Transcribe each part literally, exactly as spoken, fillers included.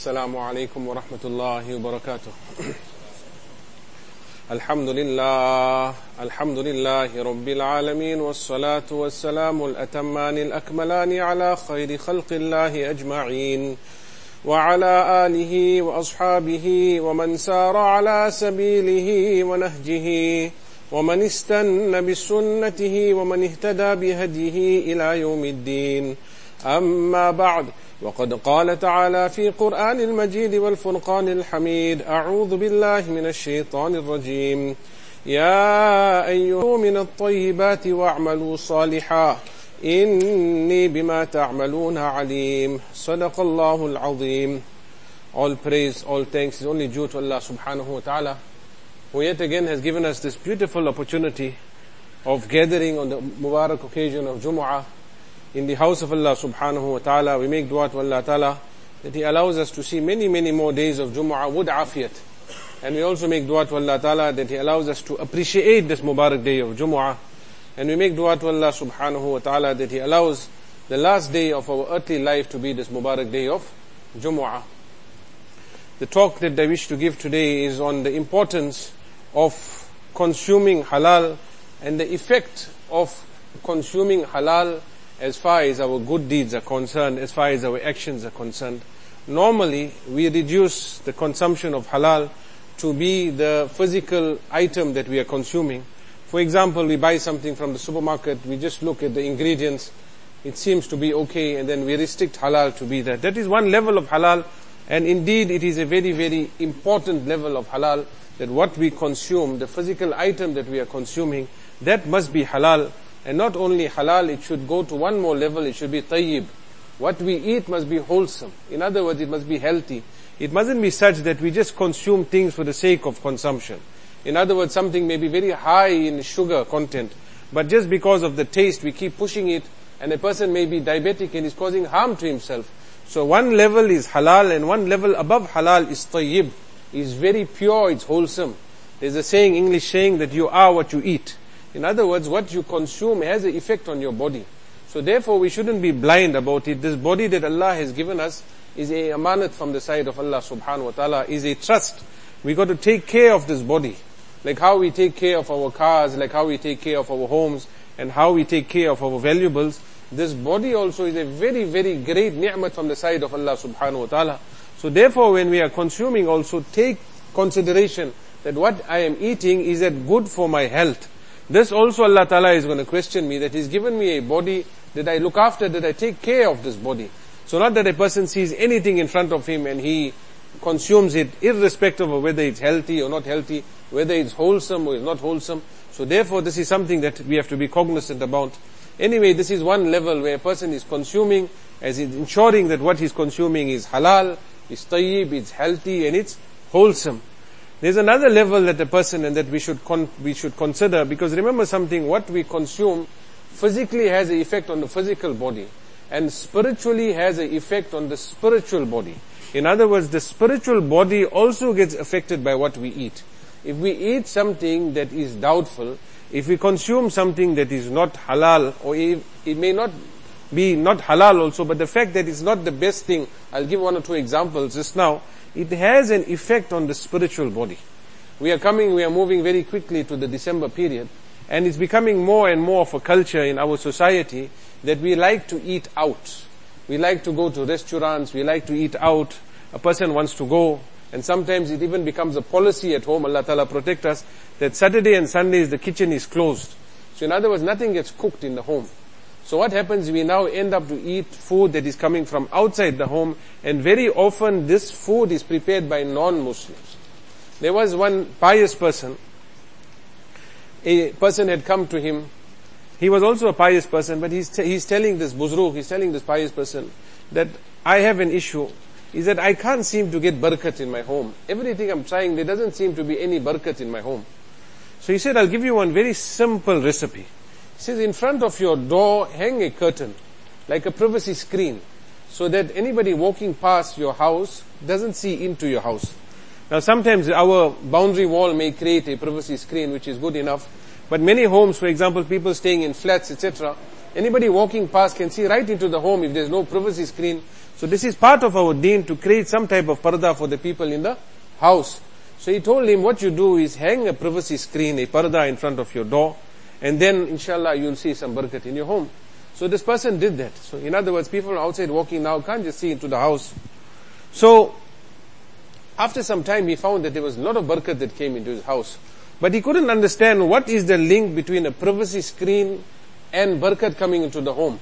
السلام عليكم ورحمة الله وبركاته. الحمد لله الحمد لله رب العالمين والصلاة والسلام الأتمان الأكملان على خير خلق الله أجمعين وعلى آله وأصحابه ومن سار على سبيله ونهجه ومن استنى بسنته ومن اهتدى بهديه إلى يوم الدين. أما بعد، وقد قال تعالى في قرآن المجيد والفرقان الحميد: أعوذ بالله من الشيطان الرجيم. يا أيها من الطيبات واعملوا صالحا إني بما تعملون عليم. صدق الله العظيم. All praise, all thanks is only due to Allah subhanahu wa ta'ala, who yet again has given us this beautiful opportunity of gathering on the Mubarak occasion of Jumu'ah in the house of Allah subhanahu wa ta'ala. We make dua to Allah ta'ala that He allows us to see many, many more days of Jumu'ah with afiyat. And we also make dua to Allah ta'ala that He allows us to appreciate this Mubarak day of Jumu'ah. And we make dua to Allah subhanahu wa ta'ala that He allows the last day of our earthly life to be this Mubarak day of Jumu'ah. The talk that I wish to give today is on the importance of consuming halal and the effect of consuming halal as far as our good deeds are concerned, as far as our actions are concerned. Normally, we reduce the consumption of halal to be the physical item that we are consuming. For example, we buy something from the supermarket, we just look at the ingredients, it seems to be okay, and then we restrict halal to be that. That is one level of halal, and indeed it is a very, very important level of halal, that what we consume, the physical item that we are consuming, that must be halal. And not only halal, it should go to one more level, it should be tayyib. What we eat must be wholesome. In other words, it must be healthy. It mustn't be such that we just consume things for the sake of consumption. In other words, something may be very high in sugar content, but just because of the taste, we keep pushing it, and a person may be diabetic and is causing harm to himself. So one level is halal, and one level above halal is tayyib. It's very pure, it's wholesome. There's a saying, English saying, that you are what you eat. In other words, what you consume has an effect on your body. So therefore, we shouldn't be blind about it. This body that Allah has given us is a amanat from the side of Allah subhanahu wa ta'ala, is a trust. We got to take care of this body. Like how we take care of our cars, like how we take care of our homes, and how we take care of our valuables. This body also is a very, very great ni'mat from the side of Allah subhanahu wa ta'ala. So therefore, when we are consuming also, take consideration that what I am eating, is that good for my health? This also Allah Ta'ala is going to question me, that He's given me a body, that I look after, that I take care of this body. So not that a person sees anything in front of him and he consumes it irrespective of whether it's healthy or not healthy, whether it's wholesome or it's not wholesome. So therefore this is something that we have to be cognizant about. Anyway, this is one level where a person is consuming, as in ensuring that what he's consuming is halal, is tayyib, it's healthy and it's wholesome. There's another level that a person and that we should con- we should consider, because remember something, what we consume physically has an effect on the physical body, and spiritually has an effect on the spiritual body. In other words, the spiritual body also gets affected by what we eat. If we eat something that is doubtful, if we consume something that is not halal, or if it may not be not halal also, but the fact that it's not the best thing, I'll give one or two examples just now, it has an effect on the spiritual body. We are coming, we are moving very quickly to the December period, and it's becoming more and more of a culture in our society that we like to eat out. We like to go to restaurants, we like to eat out. A person wants to go, and sometimes it even becomes a policy at home, Allah Ta'ala protect us, that Saturday and Sundays the kitchen is closed. So in other words, nothing gets cooked in the home. So what happens, we now end up to eat food that is coming from outside the home, and very often this food is prepared by non-Muslims. There was one pious person, a person had come to him, he was also a pious person, but he's, t- he's telling this buzruk, he's telling this pious person, that I have an issue, is that I can't seem to get barakat in my home. Everything I'm trying, there doesn't seem to be any barakat in my home. So he said, I'll give you one very simple recipe. He says, in front of your door, hang a curtain, like a privacy screen, so that anybody walking past your house doesn't see into your house. Now sometimes our boundary wall may create a privacy screen, which is good enough, but many homes, for example, people staying in flats, et cetera, anybody walking past can see right into the home if there's no privacy screen. So this is part of our deen, to create some type of parda for the people in the house. So he told him, what you do is hang a privacy screen, a parda in front of your door, and then inshallah you'll see some barakat in your home. So this person did that. So in other words, people outside walking now can't just see into the house. So after some time he found that there was a lot of barakat that came into his house. But he couldn't understand what is the link between a privacy screen and barakat coming into the home.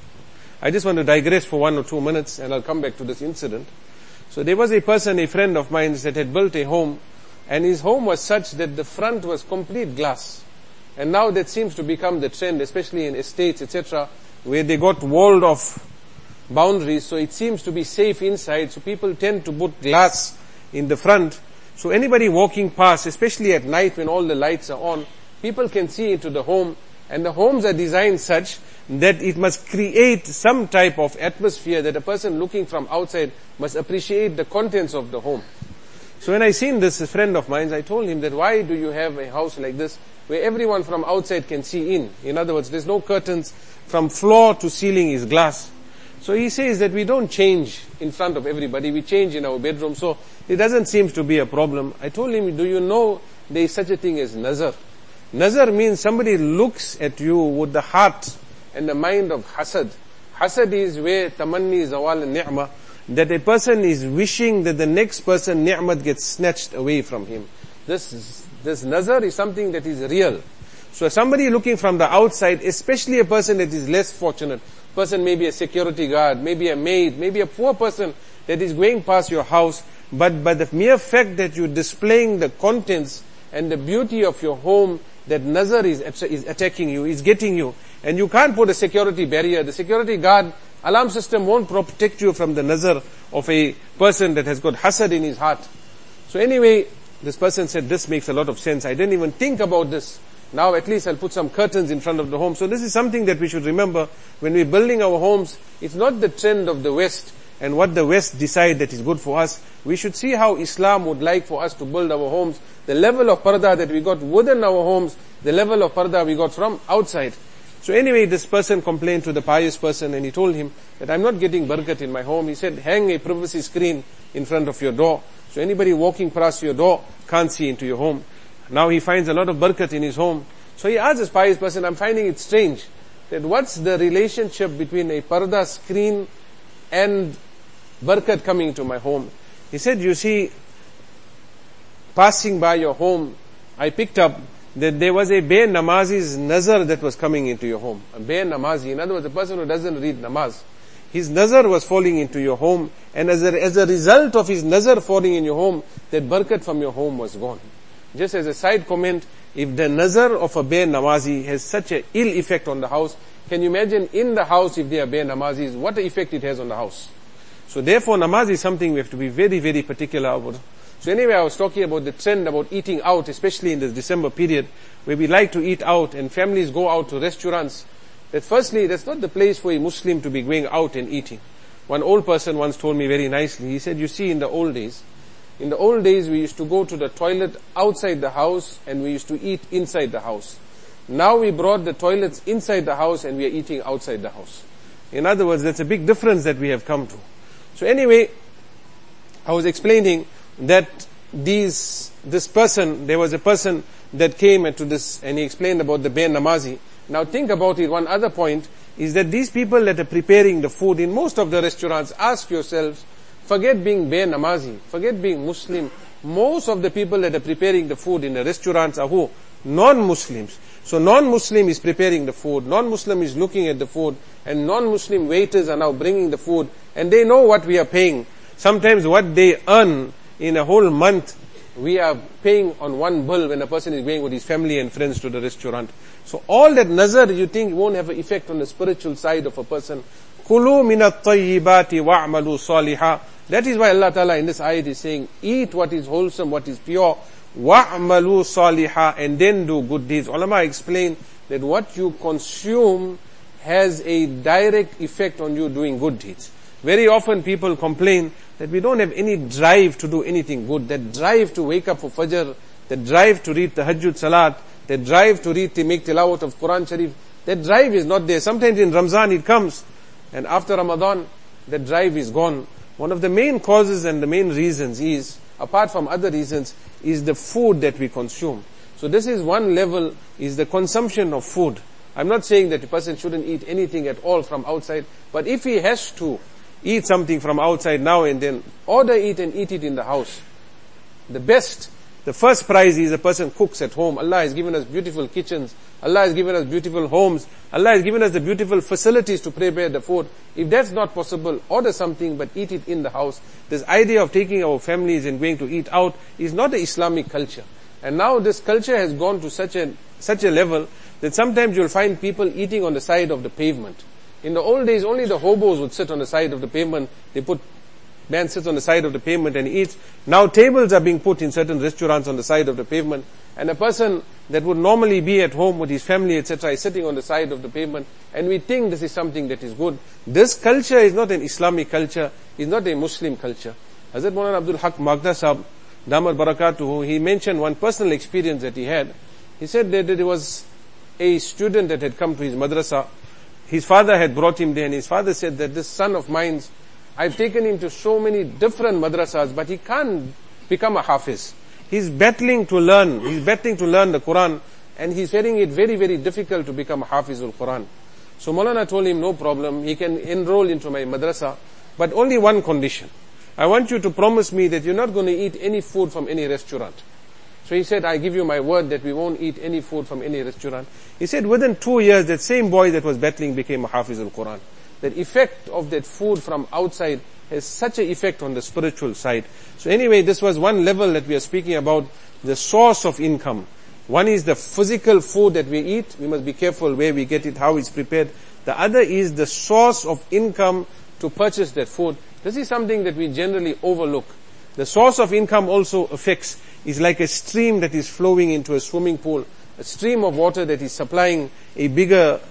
I just want to digress for one or two minutes and I'll come back to this incident. So there was a person, a friend of mine, that had built a home, and his home was such that the front was complete glass. And now that seems to become the trend, especially in estates, et cetera, where they got walled off boundaries, so it seems to be safe inside, so people tend to put glass in the front. So anybody walking past, especially at night when all the lights are on, people can see into the home, and the homes are designed such that it must create some type of atmosphere that a person looking from outside must appreciate the contents of the home. So when I seen this, a friend of mine, I told him that why do you have a house like this where everyone from outside can see in? In other words, there's no curtains, from floor to ceiling is glass. So he says that we don't change in front of everybody, we change in our bedroom, so it doesn't seem to be a problem. I told him, do you know there is such a thing as nazar? Nazar means somebody looks at you with the heart and the mind of hasad. Hasad is where tamanni zawal ni'mah, that a person is wishing that the next person ni'mat gets snatched away from him. This, this nazar is something that is real. So somebody looking from the outside, especially a person that is less fortunate, person maybe a security guard, maybe a maid, maybe a poor person that is going past your house, but by the mere fact that you're displaying the contents and the beauty of your home, that nazar is, is attacking you, is getting you. And you can't put a security barrier. The security guard alarm system won't protect you from the nazar of a person that has got hasad in his heart. So anyway, this person said, this makes a lot of sense. I didn't even think about this. Now at least I'll put some curtains in front of the home. So this is something that we should remember when we're building our homes. It's not the trend of the West and what the West decide that is good for us. We should see how Islam would like for us to build our homes, the level of parda that we got within our homes, the level of parda we got from outside. So anyway, this person complained to the pious person and he told him that I'm not getting barakat in my home. He said, hang a privacy screen in front of your door, so anybody walking past your door can't see into your home. Now he finds a lot of barakat in his home. So he asked this pious person, I'm finding it strange, that what's the relationship between a parda screen and barakat coming into my home? He said, you see, passing by your home, I picked up that there was a Bay Namazi's nazar that was coming into your home. A Bay Namazi, in other words, a person who doesn't read namaz. His nazar was falling into your home, and as a, as a result of his nazar falling in your home, that barakat from your home was gone. Just as a side comment, if the nazar of a Bay Namazi has such an ill effect on the house, can you imagine in the house if there are Bay Namazis, what effect it has on the house? So therefore, namaz is something we have to be very, very particular about. So anyway, I was talking about the trend about eating out, especially in this December period, where we like to eat out and families go out to restaurants. That firstly, that's not the place for a Muslim to be going out and eating. One old person once told me very nicely, he said, you see, in the old days, in the old days we used to go to the toilet outside the house and we used to eat inside the house. Now we brought the toilets inside the house and we are eating outside the house. In other words, that's a big difference that we have come to. So anyway, I was explaining that these, this person, there was a person that came into this and he explained about the Bay Namazi. Now think about it, one other point is that these people that are preparing the food in most of the restaurants, ask yourselves, forget being Bay Namazi, forget being Muslim. Most of the people that are preparing the food in the restaurants are who? Non-Muslims. So non-Muslim is preparing the food, non-Muslim is looking at the food, and non-Muslim waiters are now bringing the food, and they know what we are paying. Sometimes what they earn in a whole month, we are paying on one bill when a person is going with his family and friends to the restaurant. So all that nazar you think won't have an effect on the spiritual side of a person. Kulu minat tayyibati wa'malu salihah. That is why Allah Ta'ala in this ayat is saying, eat what is wholesome, what is pure, wa'malu salihah, and then do good deeds. Ulama explain that what you consume has a direct effect on you doing good deeds. Very often people complain that we don't have any drive to do anything good. That drive to wake up for Fajr, that drive to read Tahajjud Salat, that drive to read, to make tilawat of Quran Sharif, that drive is not there. Sometimes in Ramzan it comes, and after Ramadan, that drive is gone. One of the main causes and the main reasons is, apart from other reasons, is the food that we consume. So this is one level, is the consumption of food. I'm not saying that a person shouldn't eat anything at all from outside, but if he has to eat something from outside now and then, order it and eat it in the house. The best, the first prize is a person cooks at home. Allah has given us beautiful kitchens. Allah has given us beautiful homes. Allah has given us the beautiful facilities to prepare the food. If that's not possible, order something but eat it in the house. This idea of taking our families and going to eat out is not the Islamic culture. And now this culture has gone to such a, such a level that sometimes you'll find people eating on the side of the pavement. In the old days, only the hobos would sit on the side of the pavement. They put, man sits on the side of the pavement and eats. Now tables are being put in certain restaurants on the side of the pavement. And a person that would normally be at home with his family, et cetera, is sitting on the side of the pavement. And we think this is something that is good. This culture is not an Islamic culture, is not a Muslim culture. Hazrat Maulana Abdul Haq Maghda Sahab, Damar Barakatuhu, he mentioned one personal experience that he had. He said that there was a student that had come to his madrasa. His father had brought him there, and his father said that this son of mine, I've taken him to so many different madrasas, but he can't become a hafiz. He's battling to learn, he's battling to learn the Quran, and he's finding it very, very difficult to become a hafiz al Quran. So Maulana told him, no problem, he can enroll into my madrasa, but only one condition. I want you to promise me that you're not going to eat any food from any restaurant. So he said, I give you my word that we won't eat any food from any restaurant. He said, within two years, that same boy that was battling became a hafiz al-Quran. That effect of that food from outside has such an effect on the spiritual side. So anyway, this was one level that we are speaking about, the source of income. One is the physical food that we eat. We must be careful where we get it, how it's prepared. The other is the source of income to purchase that food. This is something that we generally overlook. The source of income also affects, is like a stream that is flowing into a swimming pool, a stream of water that is supplying a bigger,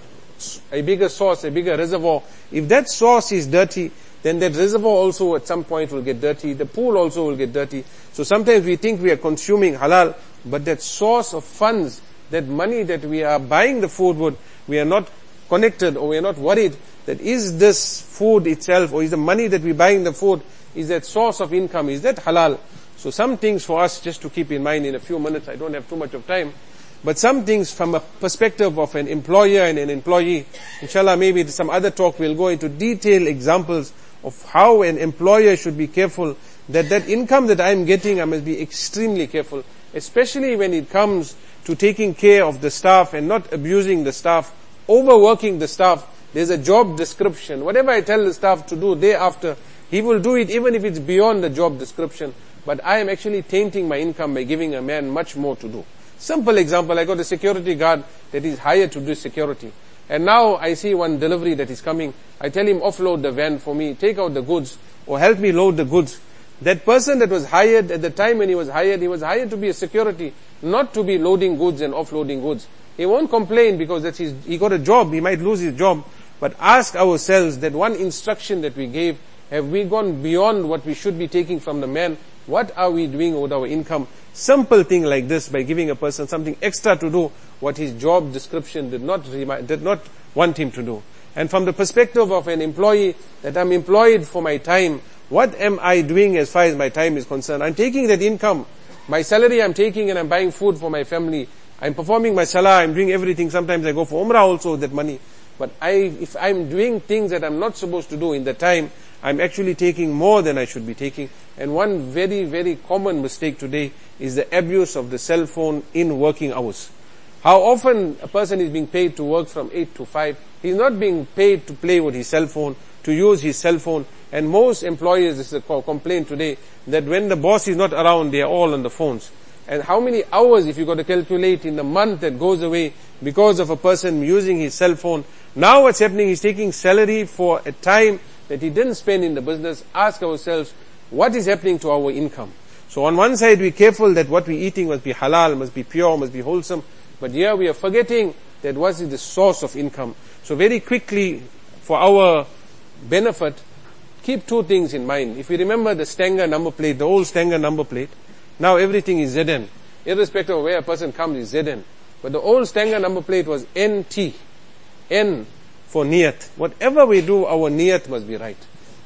a bigger source, a bigger reservoir. If that source is dirty, then that reservoir also at some point will get dirty. The pool also will get dirty. So sometimes we think we are consuming halal, but that source of funds, that money that we are buying the food with, we are not connected, or we are not worried that is this food itself, or is the money that we buying the food, is that source of income, is that halal? So some things for us just to keep in mind in a few minutes, I don't have too much of time, but some things from a perspective of an employer and an employee, inshallah maybe some other talk we'll go into detailed examples of how an employer should be careful that that income that I'm getting, I must be extremely careful, especially when it comes to taking care of the staff and not abusing the staff, overworking the staff. There's a job description. Whatever I tell the staff to do thereafter, he will do it even if it's beyond the job description. But I am actually tainting my income by giving a man much more to do. Simple example, I got a security guard that is hired to do security. And now I see one delivery that is coming. I tell him, offload the van for me, take out the goods, or help me load the goods. That person that was hired, at the time when he was hired, he was hired to be a security, not to be loading goods and offloading goods. He won't complain because that's his, he got a job, he might lose his job. But ask ourselves that one instruction that we gave, have we gone beyond what we should be taking from the man? What are we doing with our income? Simple thing like this, by giving a person something extra to do, what his job description did not remind, did not want him to do. And from the perspective of an employee, that I'm employed for my time, what am I doing as far as my time is concerned? I'm taking that income, my salary I'm taking, and I'm buying food for my family. I'm performing my salah, I'm doing everything. Sometimes I go for umrah also with that money. But I, if I'm doing things that I'm not supposed to do in the time, I'm actually taking more than I should be taking. And one very, very common mistake today is the abuse of the cell phone in working hours. How often a person is being paid to work from eight to five. He's not being paid to play with his cell phone, to use his cell phone. And most employers, this is a complaint today, that when the boss is not around, they are all on the phones. And how many hours, if you got to calculate in the month that goes away because of a person using his cell phone. Now what's happening, he's taking salary for a time that he didn't spend in the business. Ask ourselves, what is happening to our income? So on one side, we're careful that what we're eating must be halal, must be pure, must be wholesome. But here we are forgetting that what is the source of income. So very quickly, for our benefit, keep two things in mind. If you remember the Stanger number plate, the old Stanger number plate, now everything is Z N. Irrespective of where a person comes, is Z N. But the old Stanger number plate was N T. N for niyat. Whatever we do, our niyat must be right.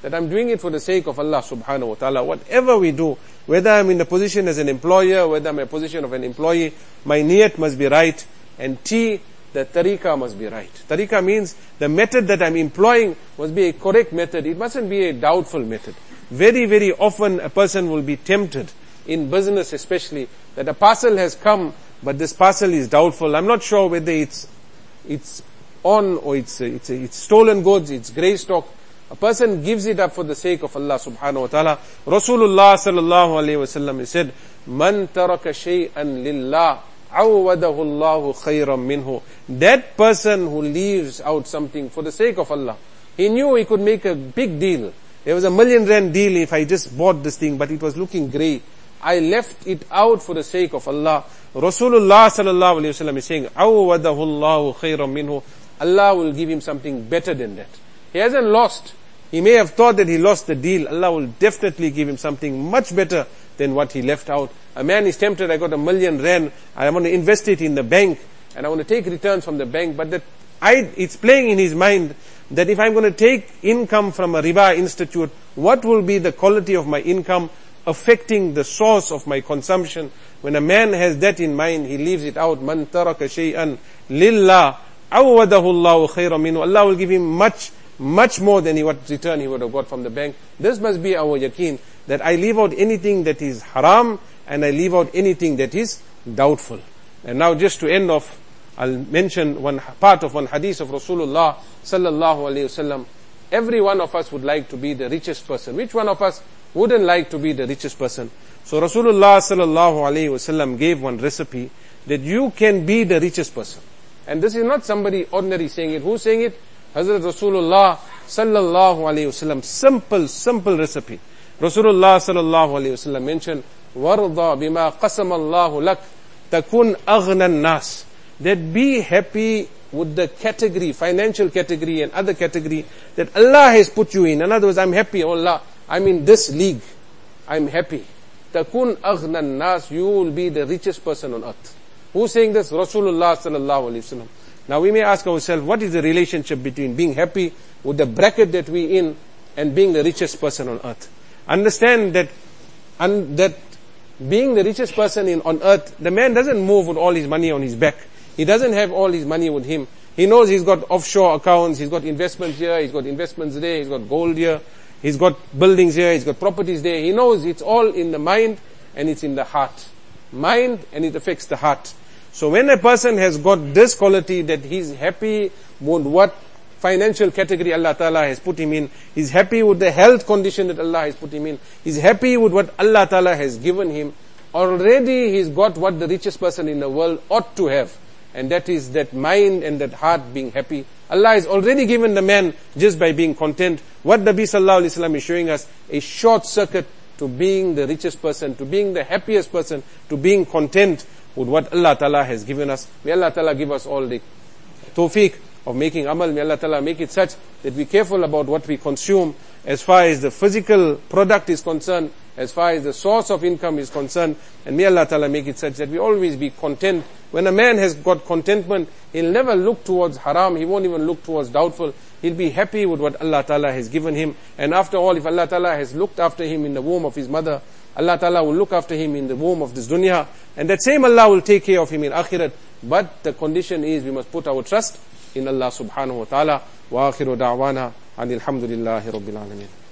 that I'm doing it for the sake of Allah subhanahu wa ta'ala. Whatever we do, whether I'm in a position as an employer, whether I'm in a position of an employee, my niyat must be right. And T, the tariqah must be right. Tariqah means the method that I'm employing must be a correct method. It mustn't be a doubtful method. Very, very often a person will be tempted, in business especially, that a parcel has come, but this parcel is doubtful. I'm not sure whether it's it's on or it's it's it's stolen goods, it's grey stock. A person gives it up for the sake of Allah subhanahu wa ta'ala. Rasulullah sallallahu alayhi wa sallam said, Man taraka shay'an lillah, awwadahu Allahu khayran minhu. That person who leaves out something for the sake of Allah. He knew he could make a big deal. There was a million rand deal if I just bought this thing, but it was looking grey. I left it out for the sake of Allah. Rasulullah sallallahu alayhi wa sallam is saying, awwadahu Allahu khayran minhu. Allah will give him something better than that. He hasn't lost. He may have thought that he lost the deal. Allah will definitely give him something much better than what he left out. A man is tempted, I got a million rand, I want to invest it in the bank, and I want to take returns from the bank, but that I, it's playing in his mind that if I'm going to take income from a riba institute, what will be the quality of my income affecting the source of my consumption? When a man has that in mind, he leaves it out. Man taraka shay'an lillah, awwadahu Allahu khayran minhu. Allah will give him much much more than he, what return he would have got from the bank. This must be our yaqeen, that I leave out anything that is haram and I leave out anything that is doubtful. And now just to end off, I'll mention one part of one hadith of Rasulullah sallallahu alayhi wasallam. Every one of us would like to be the richest person. Which one of us wouldn't like to be the richest person? So Rasulullah sallallahu alayhi wasallam gave one recipe that you can be the richest person. And this is not somebody ordinary saying it. Who's saying it? Hazrat Rasulullah sallallahu alayhi wasallam. Simple, simple recipe. Rasulullah sallallahu alayhi wasallam mentioned, وَرْضَى بِمَا قَسَمَ اللَّهُ لَكْ تَكُنْ أَغْنَى النَّاسِ. That be happy with the category, financial category and other category that Allah has put you in. In other words, I'm happy, oh Allah, I'm in this league. I'm happy. تَكُنْ أَغْنَى النَّاسِ. You will be the richest person on earth. Who's saying this? Rasulullah sallallahu alayhi wasallam. Now we may ask ourselves, what is the relationship between being happy with the bracket that we're in and being the richest person on earth? Understand that, and that being the richest person in, on earth, the man doesn't move with all his money on his back. He doesn't have all his money with him. He knows he's got offshore accounts, he's got investments here, he's got investments there, he's got gold here, he's got buildings here, he's got properties there. He knows it's all in the mind and it's in the heart. Mind and it affects the heart. So when a person has got this quality that he's happy with what financial category Allah Ta'ala has put him in, he's happy with the health condition that Allah has put him in, he's happy with what Allah Ta'ala has given him, already he's got what the richest person in the world ought to have. And that is that mind and that heart being happy. Allah has already given the man just by being content. What Nabi Sallallahu Alaihi Wasallam is showing us, a short circuit to being the richest person, to being the happiest person, to being content with what Allah Ta'ala has given us. May Allah Ta'ala give us all the tawfiq of making amal. May Allah Ta'ala make it such that we careful about what we consume as far as the physical product is concerned, as far as the source of income is concerned. And may Allah Ta'ala make it such that we always be content. When a man has got contentment, he'll never look towards haram, he won't even look towards doubtful. He'll be happy with what Allah Ta'ala has given him. And after all, if Allah Ta'ala has looked after him in the womb of his mother, Allah Ta'ala will look after him in the womb of this dunya. And that same Allah will take care of him in akhirat. But the condition is we must put our trust in Allah subhanahu wa ta'ala. Wa akhiru da'wana anil hamdulillahi rabbil alameen.